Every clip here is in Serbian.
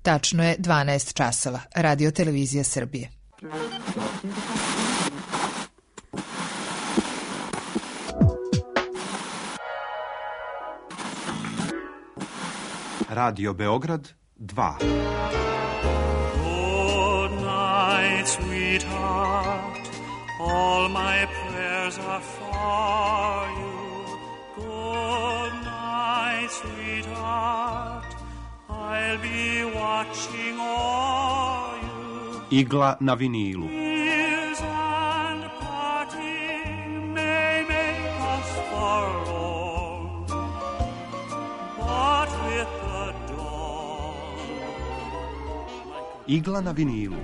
Tačno je 12 časova. Radio Televizija Srbije. Radio Beograd 2. Good night, sweetheart. All my prayers are for you. Good night, sweetheart. I'll be watching all you. Igla na vinilu. Tears and parting may make us forlorn, but with the dawn. Igla na vinilu.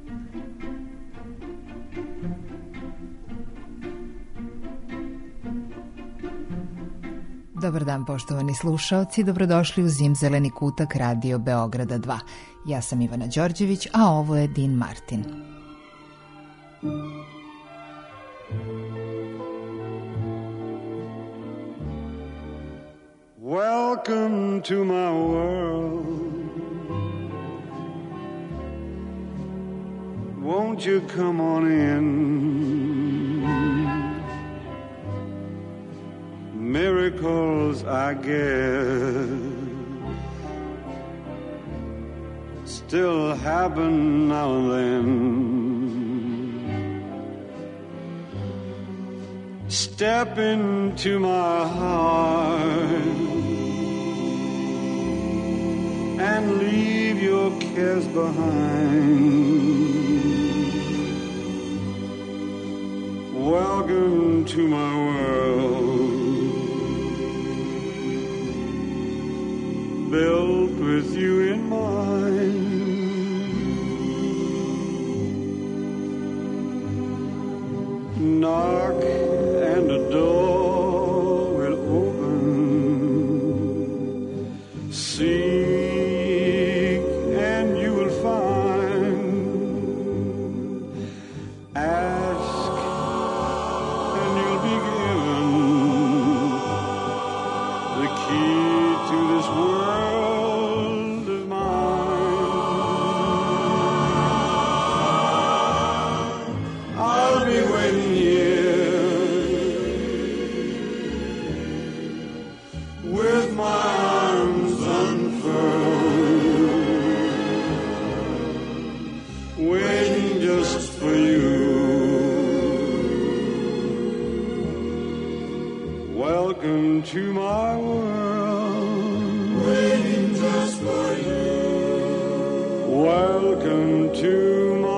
Dobar dan, poštovani slušaoci, dobrodošli u Zimzeleni kutak Radio Beograda 2. Ja sam Ivana Đorđević, a ovo je Dean Martin. Welcome to my world. Won't you come on in? Miracles, I guess, still happen now and then. Step into my heart and leave your cares behind. Welcome to my world, built with you in mind. Knock and a door will open. Seek and you will find. Ask and you'll be given the key to this world of mine. I'll be waiting here with my arms unfurled, waiting just for you. Welcome to my world, waiting just for you. Welcome to my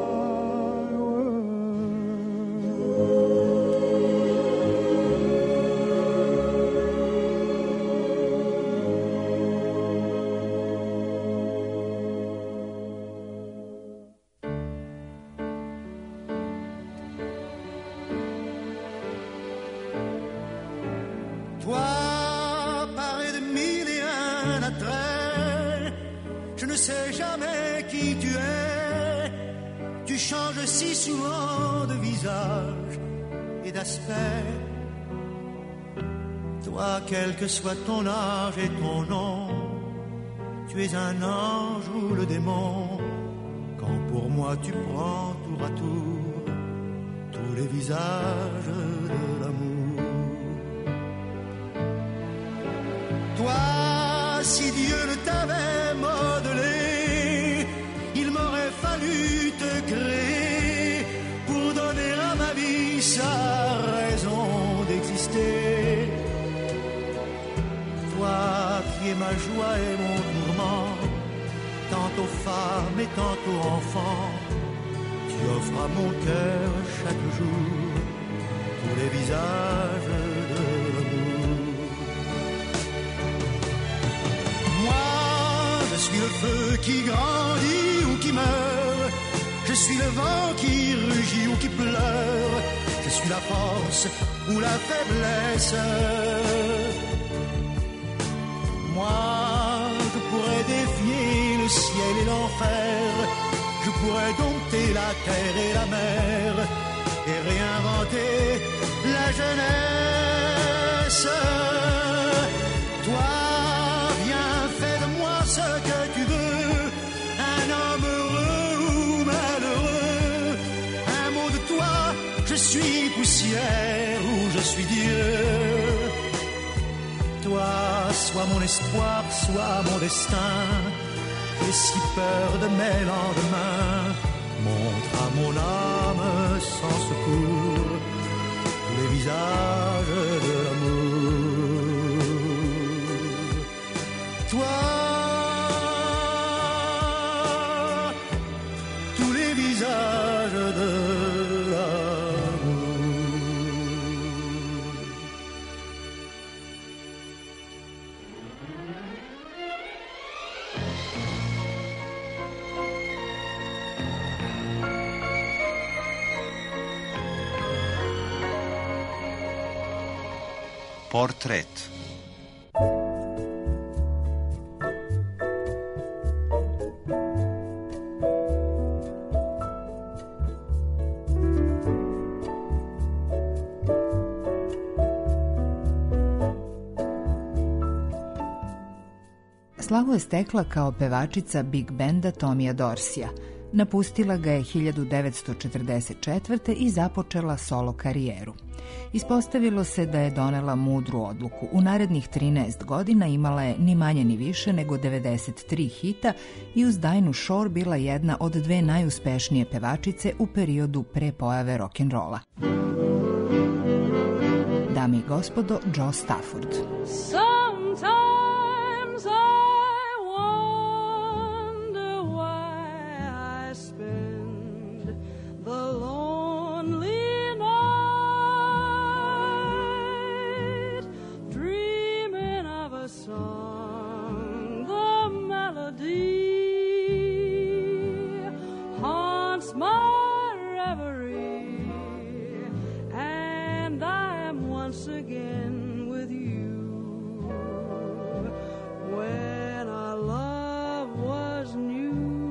Toi, paré de mille et un attraits, je ne sais jamais qui tu es. Tu changes si souvent de visage et d'aspect. Toi, quel que soit ton âge et ton nom, tu es un ange ou le démon. Quand pour moi tu prends tour à tour tous les visages de l'amour. Toi, si Dieu ne t'avait modelé, il m'aurait fallu te créer pour donner à ma vie sa raison d'exister. Toi qui es ma joie et mon tourment, tantôt femme et tantôt enfant, tu offres à mon cœur chaque jour tous les visages de l'amour. Moi, je suis le feu qui grandit ou qui meurt, je suis le vent qui rugit ou qui pleure, je suis la force ou la faiblesse. Moi, je pourrais défier le ciel et l'enfer, je pourrais dompter la terre et la mer et réinventer la jeunesse. Toi, viens, fais de moi ce que tu veux, soit mon espoir, soit mon destin. J'ai si peur de mes lendemains. Montre à mon âme sans secours les visages de l'amour. Toi, tous les visages de Portret. Slavu je stekla kao pevačica big benda Tomija Dorsija. Napustila ga je 1944. i započela solo karijeru. Ispostavilo se da je donela mudru odluku. U narednih 13 godina imala je ni manje ni više nego 93 hita i uz Dinah Shore bila jedna od dve najuspešnije pevačice u periodu pre pojave rock'n'rolla. Dame i gospodo, Jo Stafford. Sometimes I wonder why I spend the lonely night dreaming of a song. The melody haunts my reverie, and I am once again with you. When our love was new,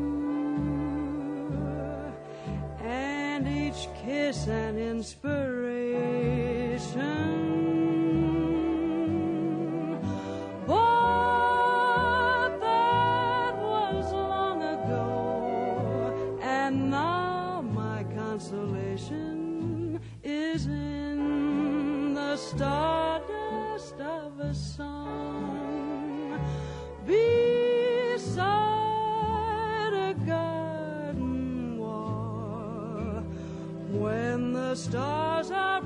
and each kiss an inspiration. But that was long ago, and now my consolation is in the stardust of a song beside a garden wall. When the stars are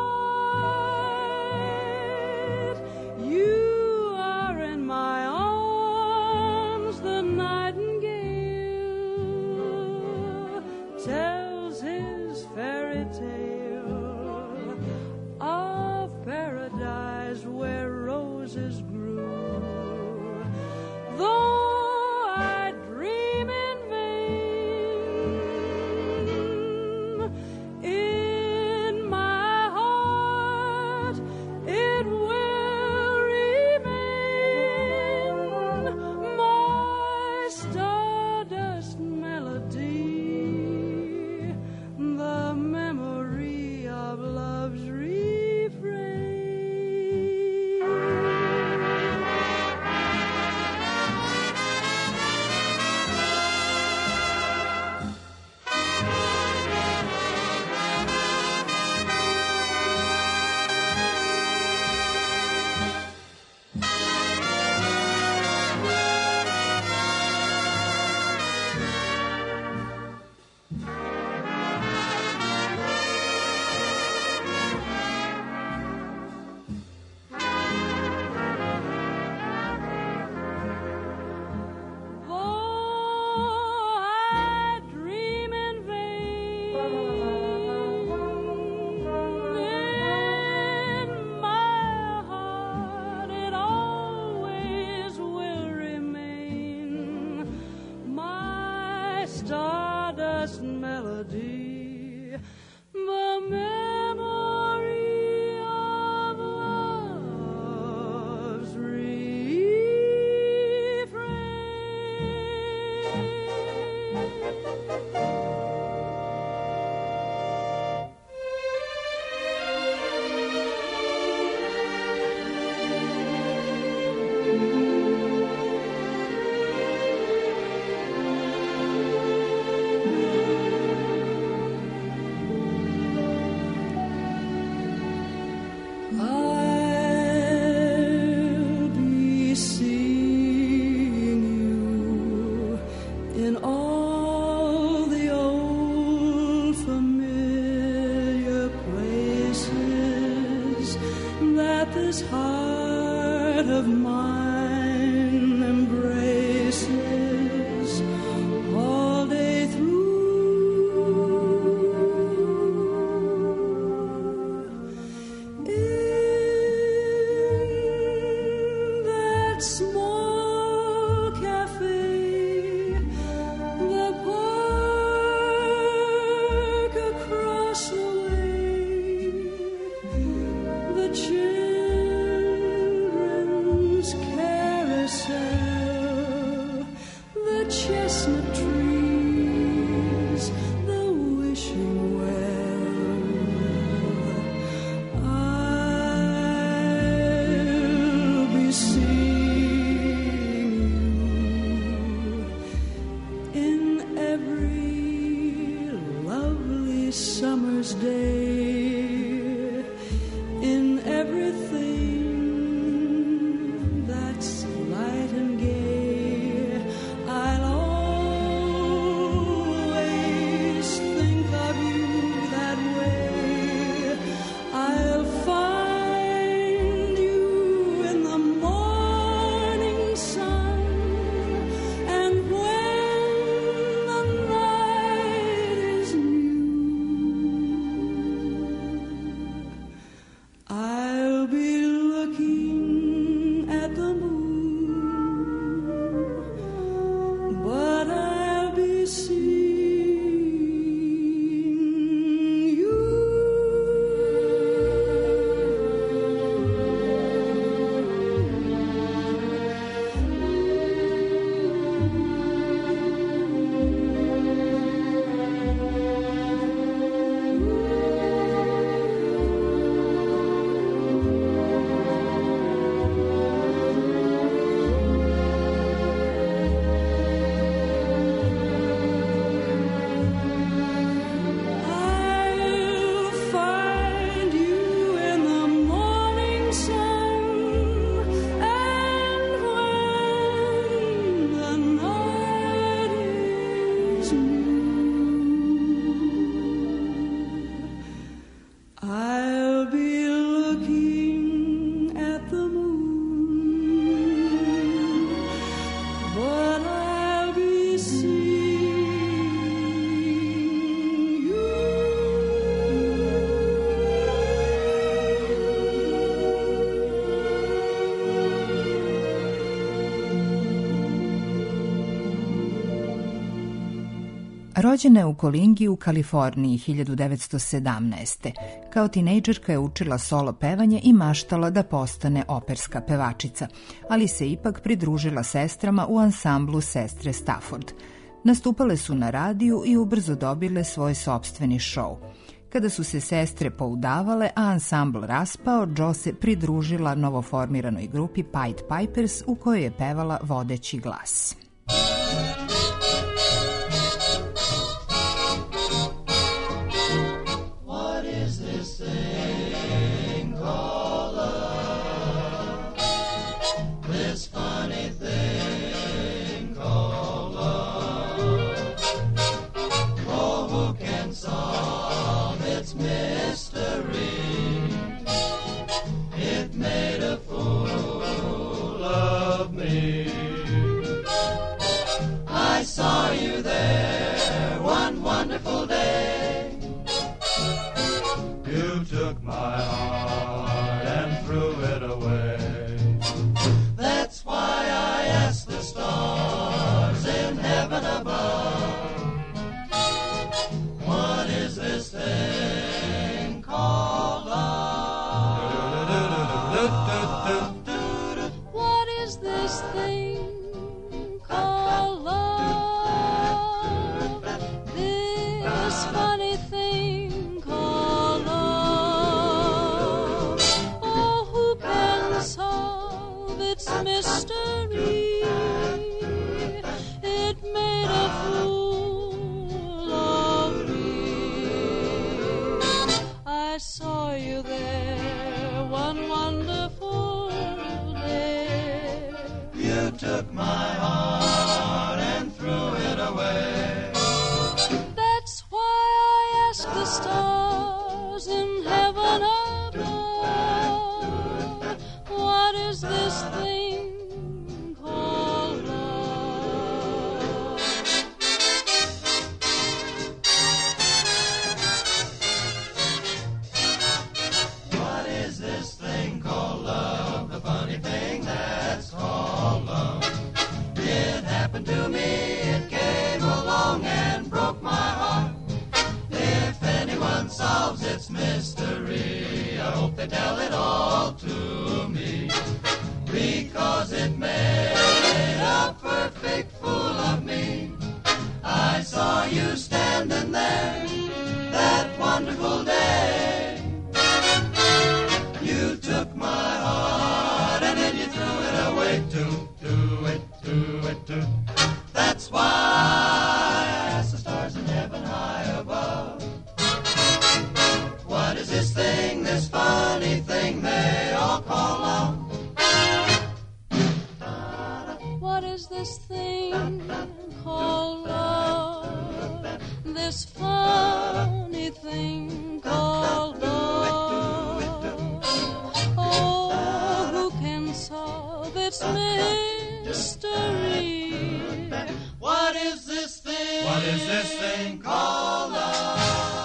bright, you are in my arms. The nightingale tells his fairy tale of paradise where roses grew. Though I dream in vain, in my heart it will remain my stardust melody, the memory of love's refrain. Stardust melody, the memory of love's chestnut trees, the wishing well. I'll be seeing you in every lovely summer's day, in everything that's light and gay. I'll always think of you that way. I'll find you in the morning sun, and when the night is new, I'll be looking at the moon, but I'll be seeing you. I'll find you in the morning sun, and when the night is new, I'll be looking at the moon, but I'll be seeing you. Rođena je u Kolingiji u Kaliforniji 1917. Kao tinejdžerka je učila solo pevanje i maštala da postane operska pevačica, ali se ipak pridružila sestrama u ansamblu Sestre Stafford. Nastupale su na radiju i ubrzo dobile svoj sopstveni šou. Kada su se sestre poudavale, a ansambl raspao, Jo se pridružila novoformiranoj grupi Pied Pipers u kojoj je pevala vodeći glas. What is this thing called love? This What is this thing called love?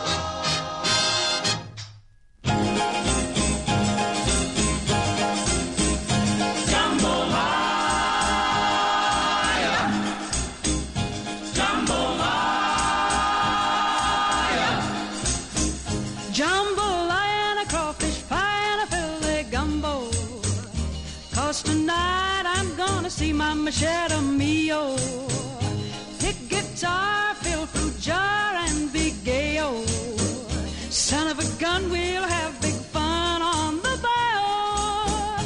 Tonight I'm gonna see Mama Cheramio. Pick guitar, fill fruit jar, and be gay, oh. Son of a gun, we'll have big fun on the bayou.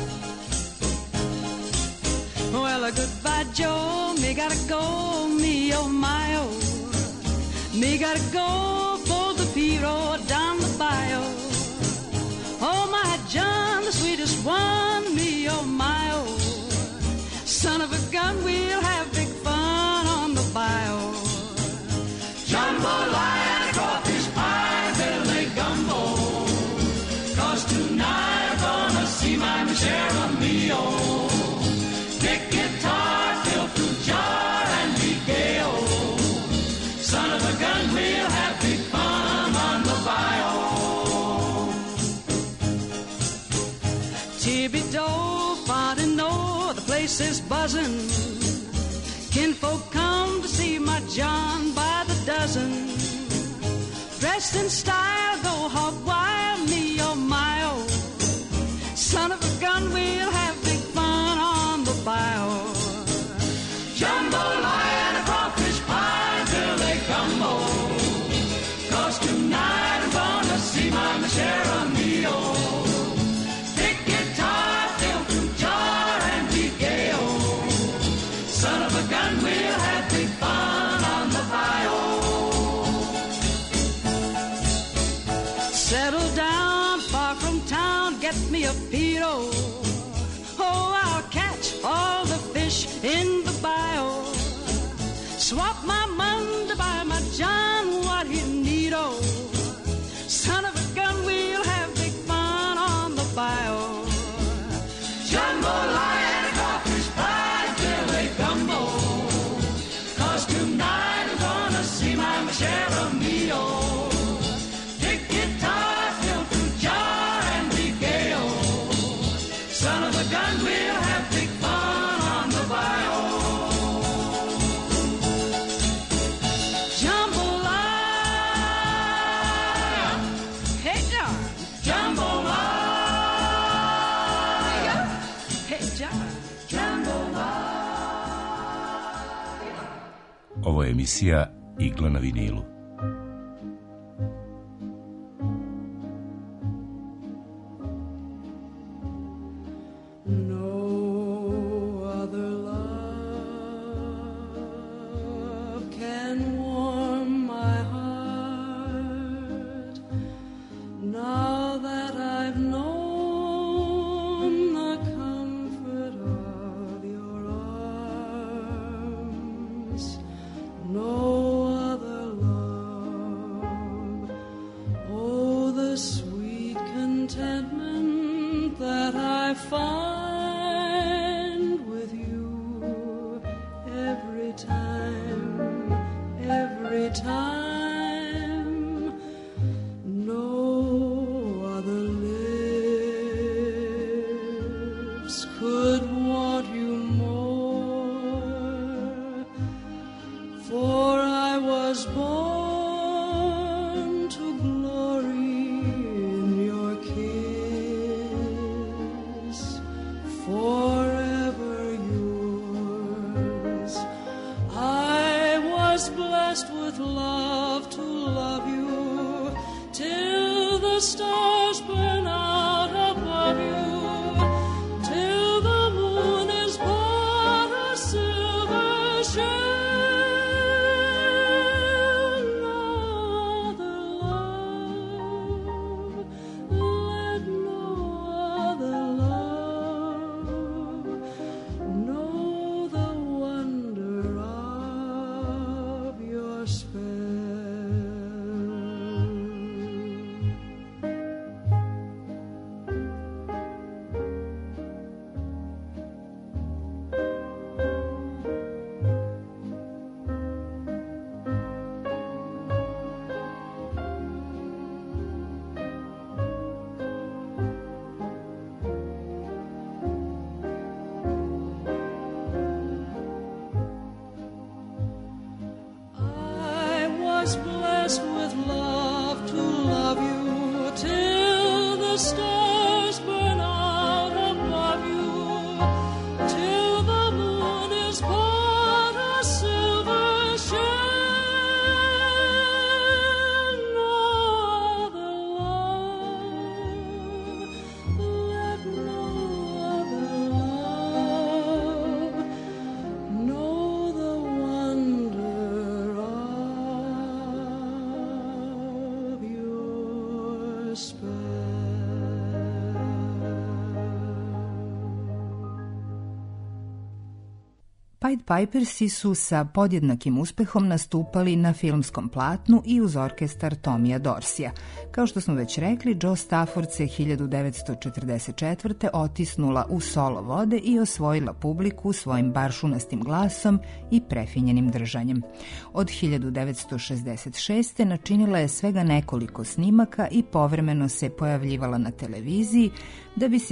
Well, goodbye, Joe, me gotta go, me oh my oh. Me gotta go for the Piro down the bayou. Oh my John, the sweetest one, me oh my oh. Son of a gun, we'll have big fun on the bayou. Jambalaya and crawfish pie, Billy Gumbo. 'Cause tonight I'm gonna see my Cheramio. Pick guitar, fill fruit jar, and be gay, oh. Son of a gun, we'll have big fun on the bayou. Thibodeau, Fontenot, the place is buzzing. Kinfolk come to see my John by the dozen. Dressed in style, go hog wild, me oh my oh. Son of a gun, we'll have big fun on the bayou. Jambalaya and a crawfish pie, Billy Gumbo. 'Cause tonight I'm gonna see my Cheramio. We'll have big fun on the bayou. Settle down far from town, get me a Piro. Oh, I'll catch all the fish in the bayou. Swap my money to buy my John what he need, oh. Son of a gun, we'll have big fun on the bayou. Jambalaya and a crawfish pie, Billy Gumbo. 'Cause tonight I'm gonna see my Cheramio. Pick guitar, fill fruit jar, and be gay, oh. Son of a gun, we'll have big fun on the bayou. Jambalaya, hey John. Jambalaya, hey John. Jambalaya. Ovo je emisija Igla na vinilu. No other love can warm my heart. Now that I've known the comfort of your arms, no other love. Oh, the sweet contentment that I find with you every time, every time. No other lips could want you more, for I was born to glory in your kiss, forever yours. I was blessed with love to love you till the stars burn out above you, till the moon is but a silver shell. No other love, let no other love know the wonder of your spell. blessed with love to love you till the stars burn out above you, till the moon is but a silver shell. No other love, let no other love know the wonder of your spell. Pied Pipersi su sa podjednakim uspehom nastupali na filmskom platnu i uz orkestar Tomija Dorsija. Kao što smo već rekli, Jo Stafford se 1944. otisnula u solo vode i osvojila publiku svojim baršunastim glasom i prefinjenim držanjem. Od 1966. načinila je svega nekoliko snimaka i povremeno se pojavljivala na televiziji, da bi se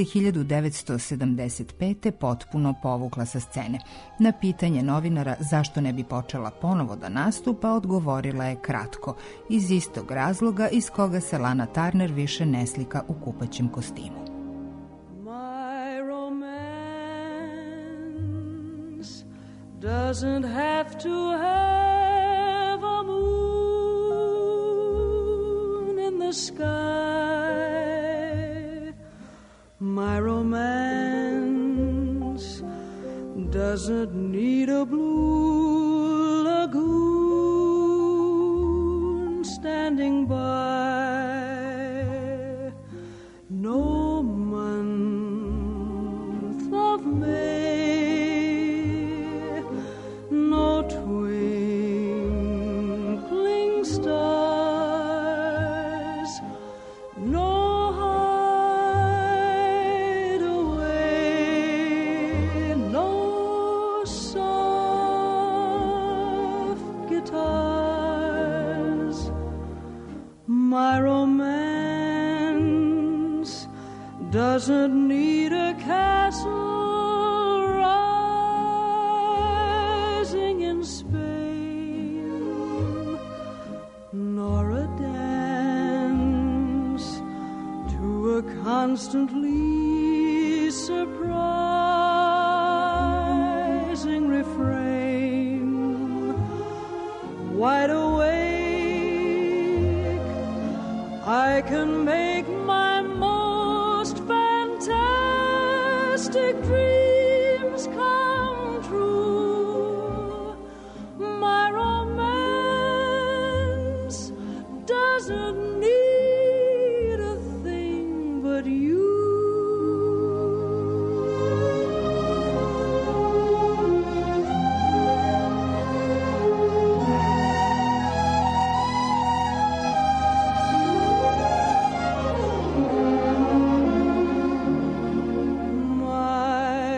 1975. potpuno povukla sa scene. Na pitanje novinara zašto ne bi počela ponovo da nastupa, odgovorila je kratko, iz istog razloga iz koga se Lana Turner više ne slika u kupaćem kostimu. My romance doesn't have to have a moon in the sky. My romance doesn't need a blue lagoon standing by. No month of May, no twinkling stars, no my romance doesn't need a castle rising in Spain, nor a dance to a constantly surprising refrain. Wide awake, I can make my most fantastic dreams come true. My romance doesn't need a thing but you. My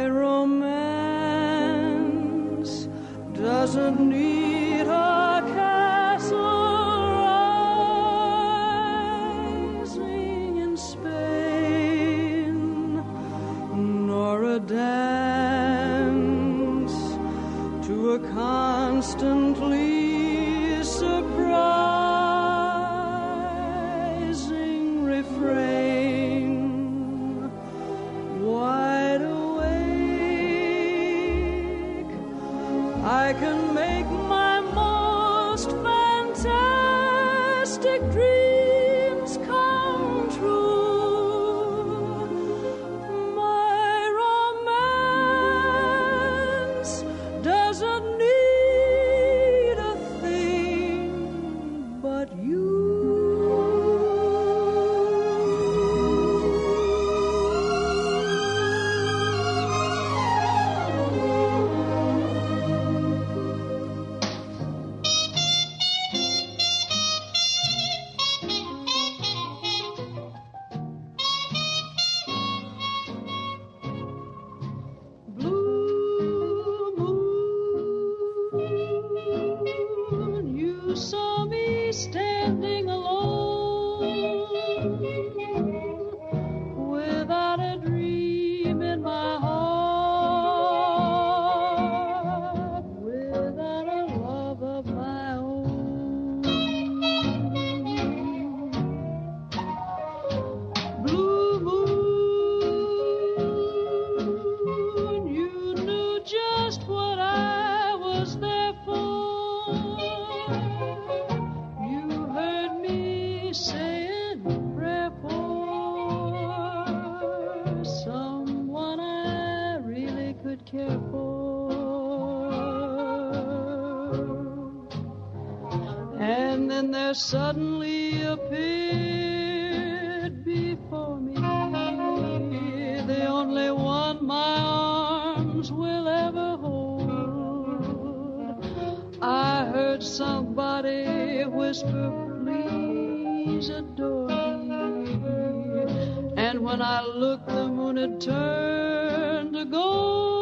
then there suddenly appeared before me the only one my arms will ever hold. I heard somebody whisper, please adore me. And when I looked, the moon had turned to gold.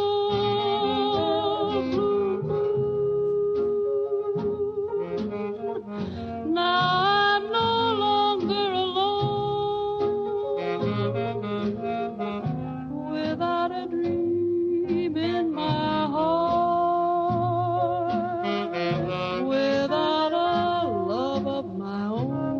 Now I'm no longer alone, without a dream in my heart, without a love of my own.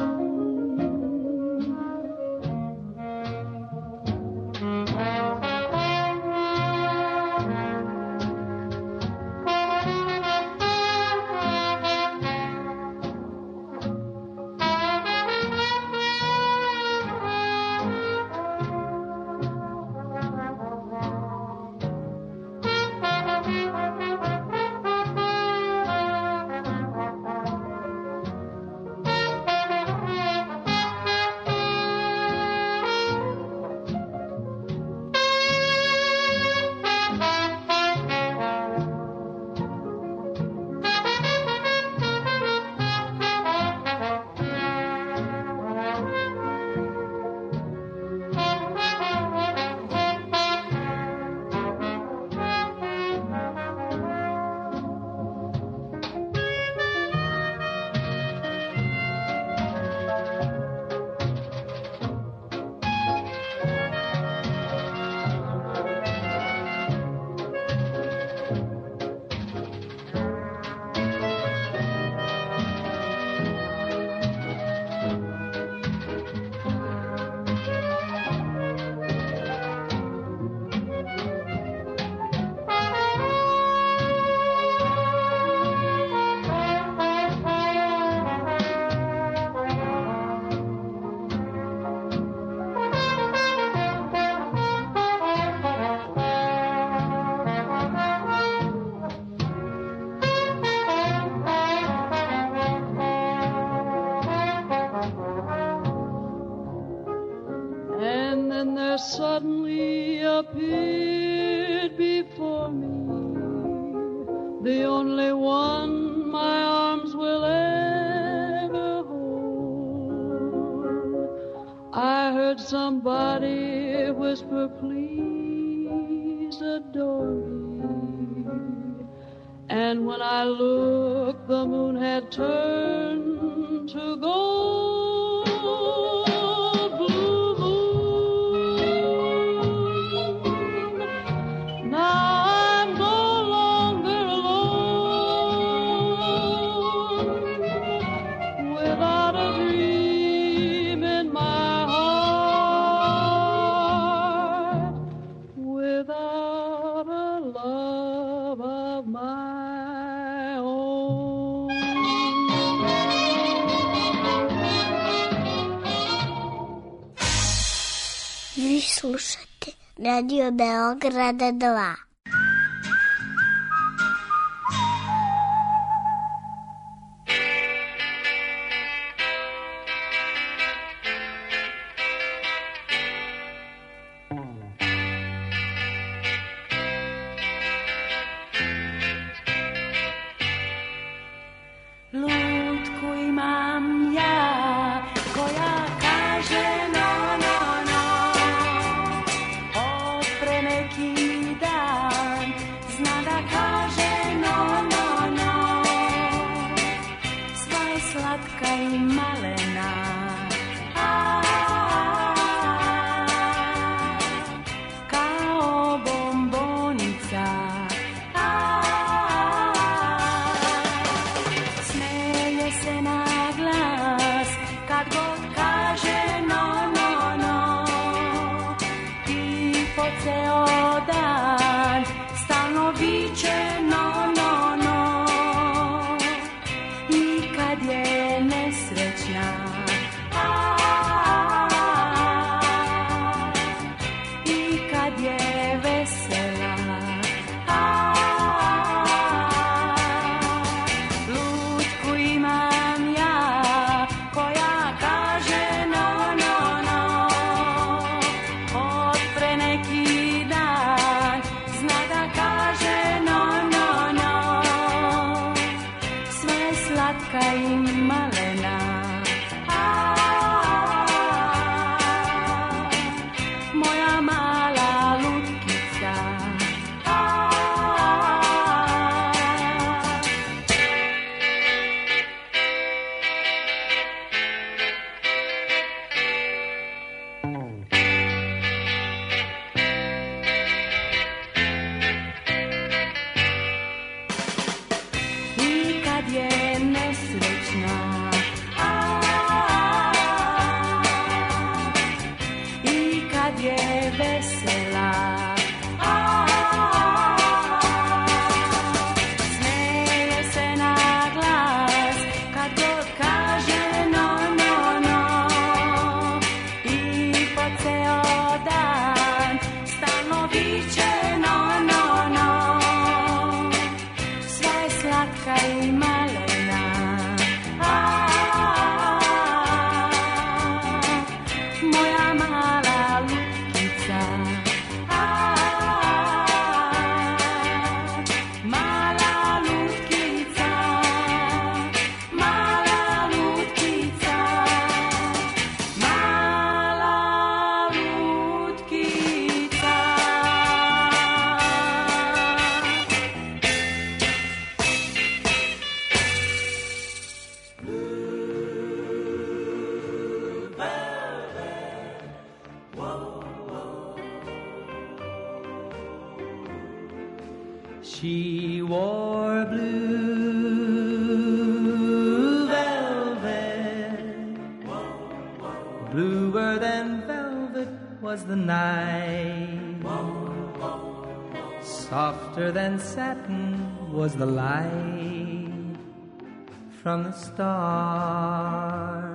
Suddenly appeared before me the only one my arms will ever hold. I heard somebody whisper, please adore me. And when I looked, the moon had turned to gold. Slušate Radio Beograda 2. Imam ja je slatka i malena. Moja mala lutkica. I kad je nesrećna, i kad je vesela, smeje se na glas kad god kaže no, no, no, i po ceo dan stalno viče no, no, no, sva je slatka i malena. Moja mala lutkica. Mala lutkica. Mala lutkica. Mala lutkica. She wore blue velvet. Bluer than velvet was the night. Softer than satin was the light from the stars.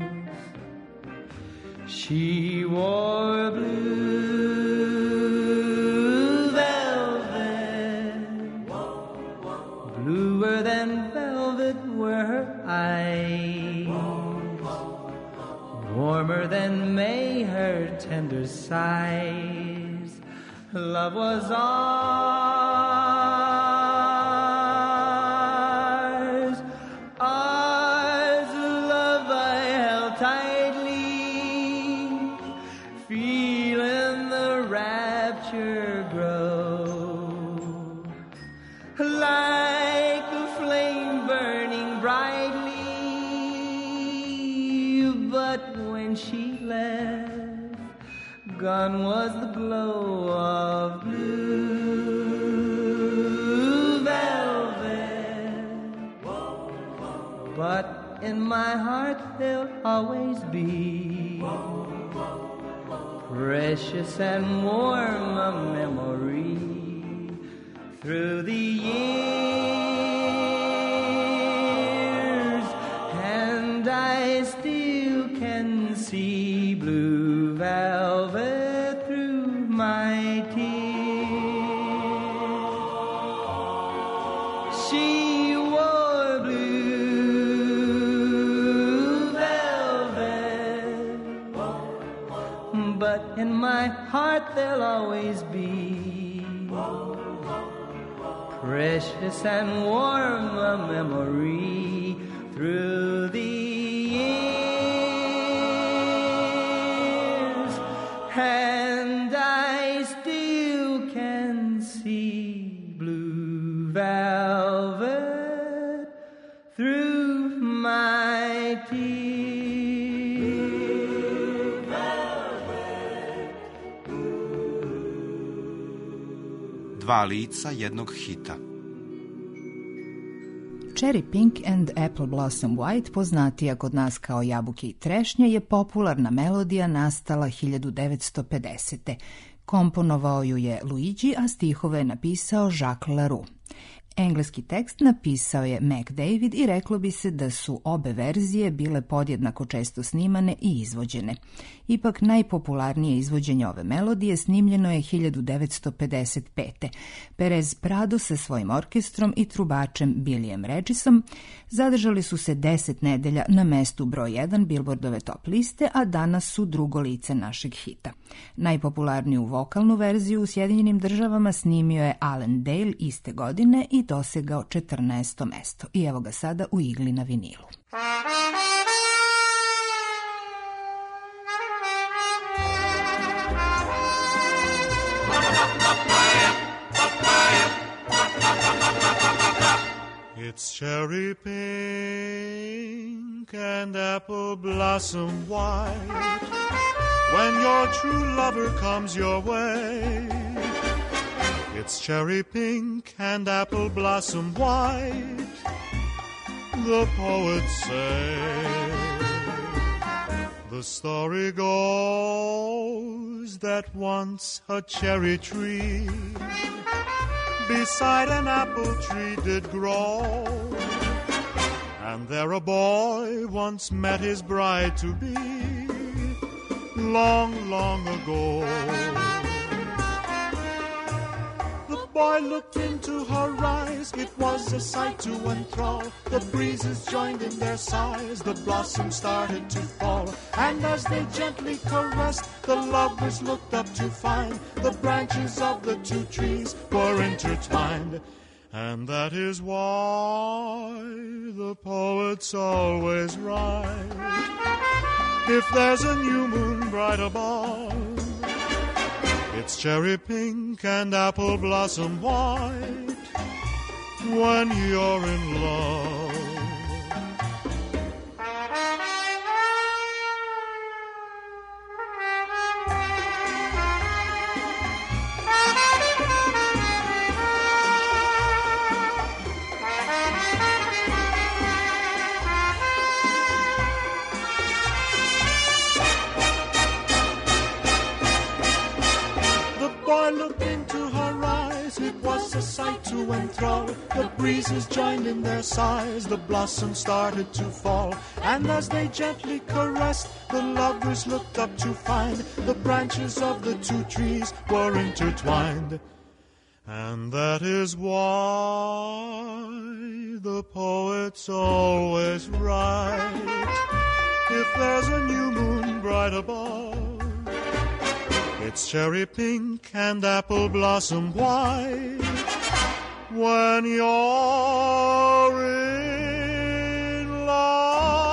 She wore blue velvet. Bluer than velvet were her eyes. Warmer than May her tender sighs. Love was ours. Ours, love I held tightly, feeling the rapture grow. Like a flame burning brightly, but when she left, gone was the glow of blue velvet. But in my heart there'll always be precious and warm a memory through the years, and I still can see blue velvet through my tears. She wore blue velvet, but in my heart there'll always be precious and warm a memory through the years, and I still can see blue velvet through my tears. Dva lica jednog hita. Cherry Pink and Apple Blossom White, poznatija kod nas kao Jabuke i trešnje, je popularna melodija nastala 1950. Komponovao ju je Luigi, a stihove je napisao Jacques Laroux. Engleski tekst napisao je Mac David i reklo bi se da su obe verzije bile podjednako često snimane i izvođene. Ipak najpopularnije izvođenje ove melodije snimljeno je 1955. Perez Prado sa svojim orkestrom i trubačem Billyjem Regisom zadržali su se 10 nedelja na mestu broj 1 Billboardove top liste, a danas su drugo lice našeg hita. Najpopularniju vokalnu verziju u Sjedinjenim Državama snimio je Alan Dale iste godine i dosegao 14. mesto. I evo ga sada u igli na vinilu. It's cherry pink and apple blossom white when your true lover comes your way. It's cherry pink and apple blossom white, the poets say. The story goes that once a cherry tree beside an apple tree did grow, and there a boy once met his bride-to-be long, long ago. The boy looked into her eyes, it was a sight to enthrall. The breezes joined in their sighs, the blossoms started to fall, and as they gently caressed, the lovers looked up to find the branches of the two trees were intertwined. And that is why the poets always write, if there's a new moon bright above, it's cherry pink and apple blossom white when you're in love. Looked into her eyes, it was a sight to enthrall. The breezes joined in their sighs, the blossoms started to fall, and as they gently caressed, the lovers looked up to find the branches of the two trees were intertwined. And that is why the poets always write, if there's a new moon bright above, it's cherry pink and apple blossom white when you're in love.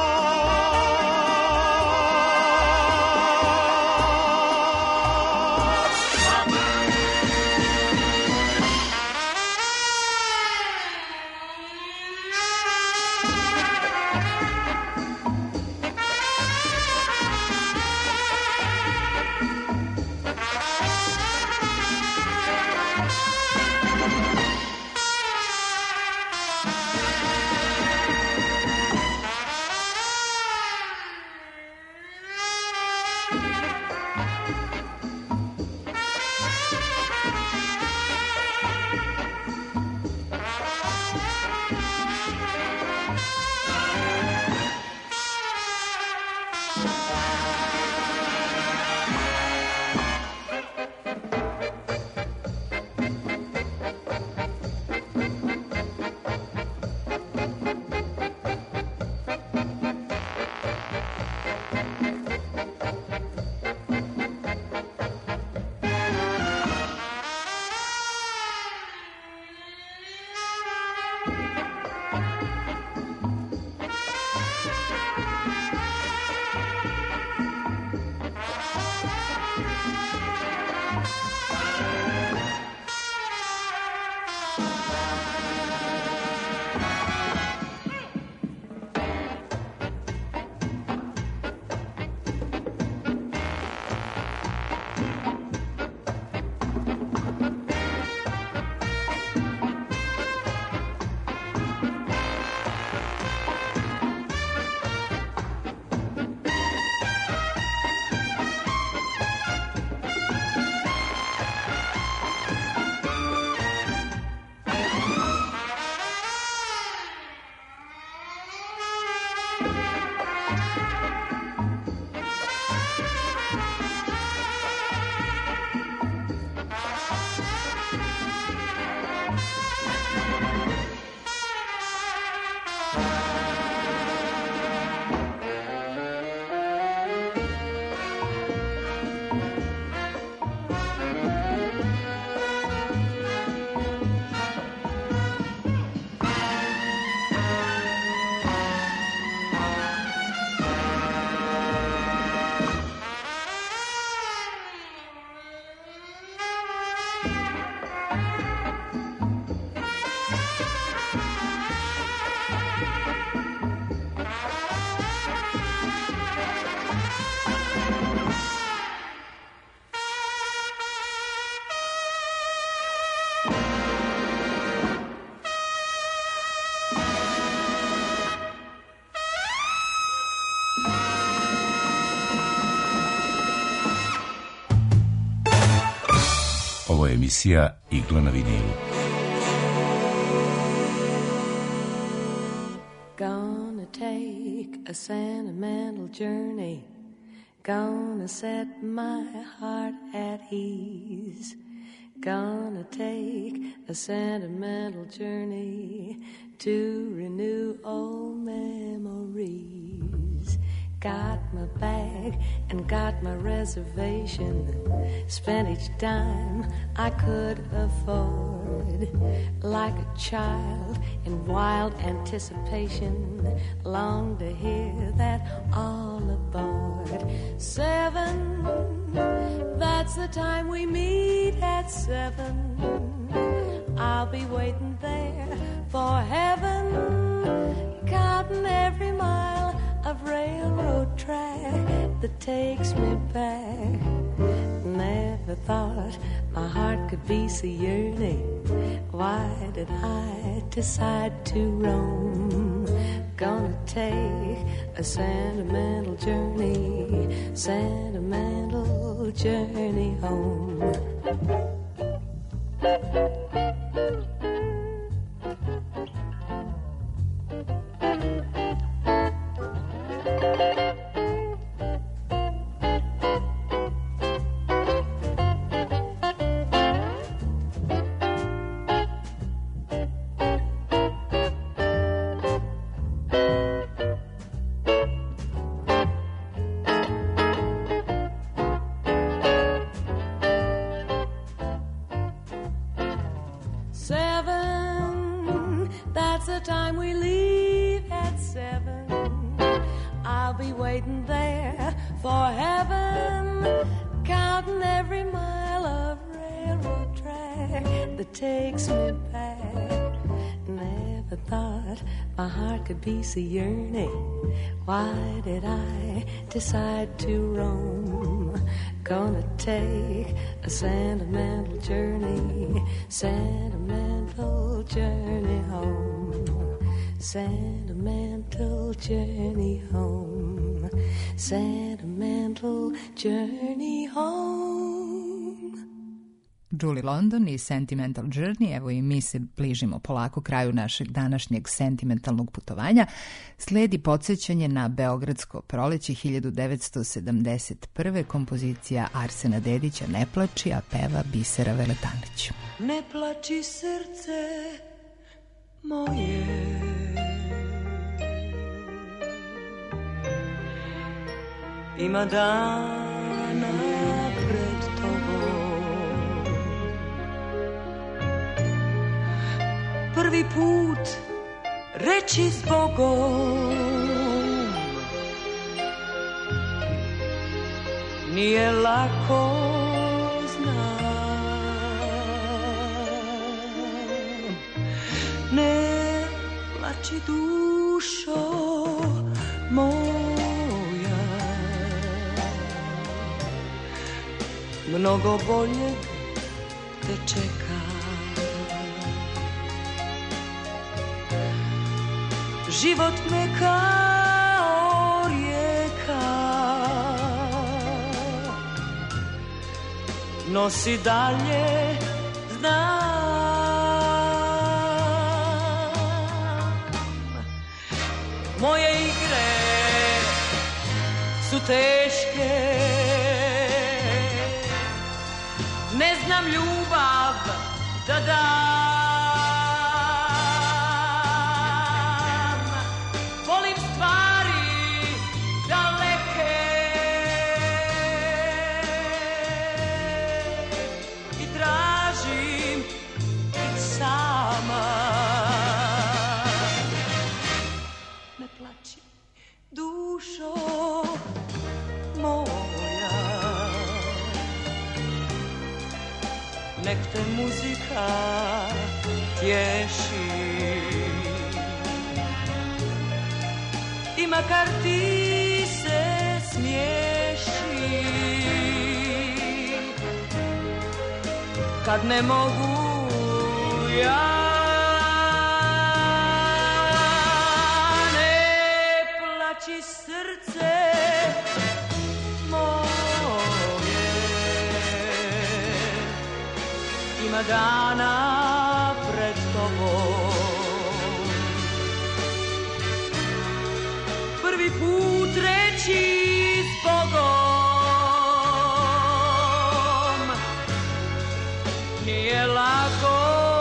Ovo je emisija Igla na vinilu. Gonna take a sentimental journey, gonna set my heart at ease, gonna take a sentimental journey to renew old memories. Got my bag and got my reservation, spent each dime I could afford, like a child in wild anticipation, long to hear that all aboard. 7, that's the time we meet at 7. I'll be waiting there for heaven, counting every mile of railroad track that takes me back. Never thought my heart could be so yearning. Why did I decide to roam? Gonna take a sentimental journey home. Time we leave at 7. I'll be waiting there for heaven, counting every mile of railroad track that takes me back. Never thought my heart could be so yearning. Why did I decide to roam? Gonna take a sentimental journey home. Sentimental journey home. Sentimental journey home. Julie London i Sentimental Journey, evo i mi se bližimo polako kraju našeg današnjeg sentimentalnog putovanja. Sledi podsjećanje na Beogradsko proleće 1971. kompozicija Arsena Dedića Ne plači, a peva Bisera Veletanić. Ne plači srce moje, ima dana pred tobom, prvi put reći zbogom, nije lako, ne plači dušo moja, mnogo bolje te čeka. Život me kao rijeka nosi dalje, znam. Moje igre su teške, ne znam ljubav da dam, volim stvari daleke i tražim bit sama. Ne plači dušo moja, nek te muzika tješi, i makar ti se smiješi, kad ne mogu ja. Ne plači srce moje, dana pred tobom. Prvi put reći s Bogom nije lako.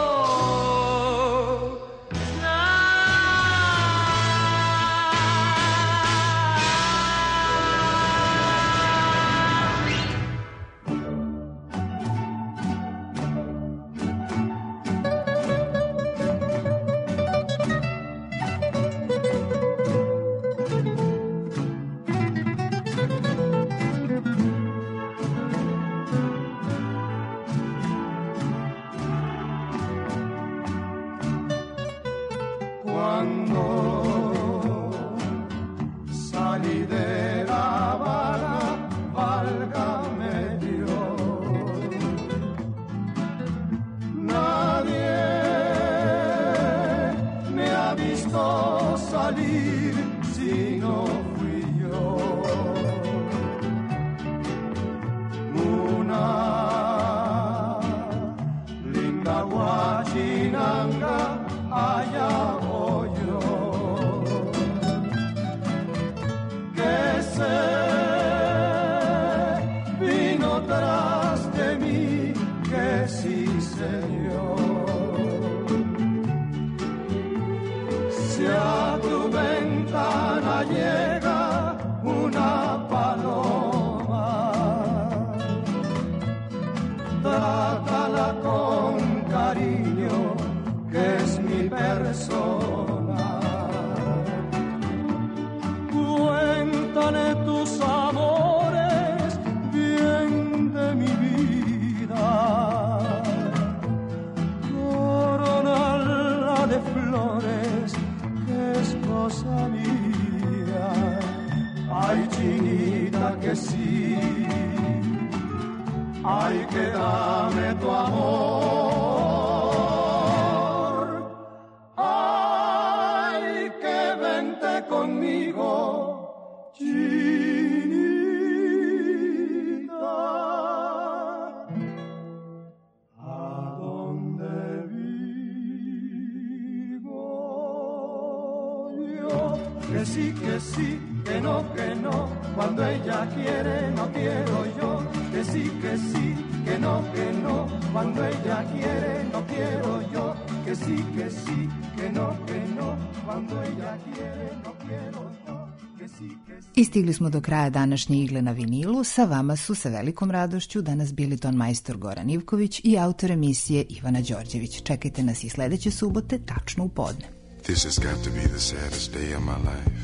I stigli smo do kraja današnje Igle na vinilu. Sa vama su sa velikom radošću danas bili tonmajstor Goran Ivković i autor emisije Ivana Đorđević. Čekajte nas i sledeće subote, tačno u podne. This has got to be the saddest day of my life.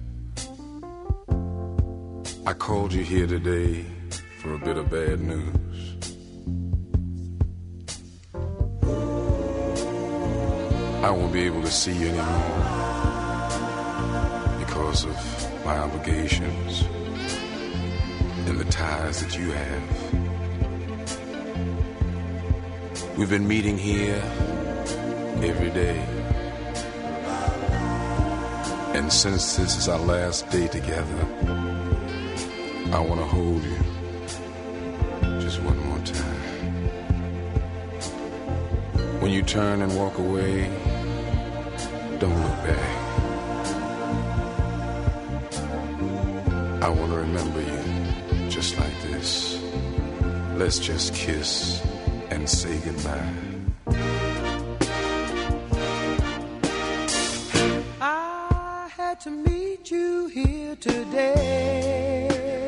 I called you here today for a bit of bad news. I won't be able to see you anymore because of my obligations and the ties that you have. We've been meeting here every day, and since this is our last day together, I want to hold you just one more time. When you turn and walk away, don't look back. I want to remember you just like this. Let's just kiss and say goodbye. I had to meet you here today.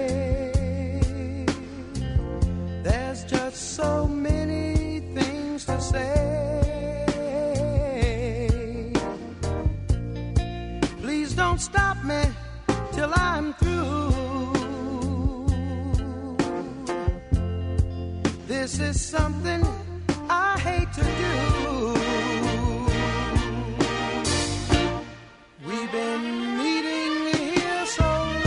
There's just so many things to say. Please don't stop me till I'm through. This is something I hate to do. We've been meeting here so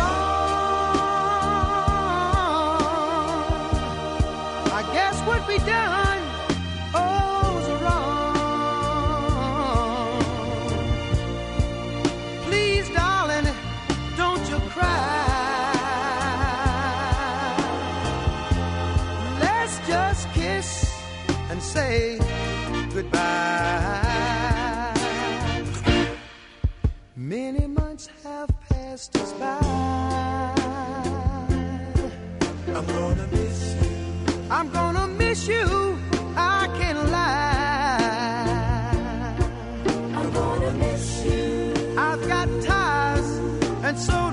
long. I guess what we done was wrong. Please, darling, don't you cry. and say goodbye. Many months have passed us by. I'm gonna miss you. I'm gonna miss you. I can't lie. I'm gonna miss you. I've got ties, and so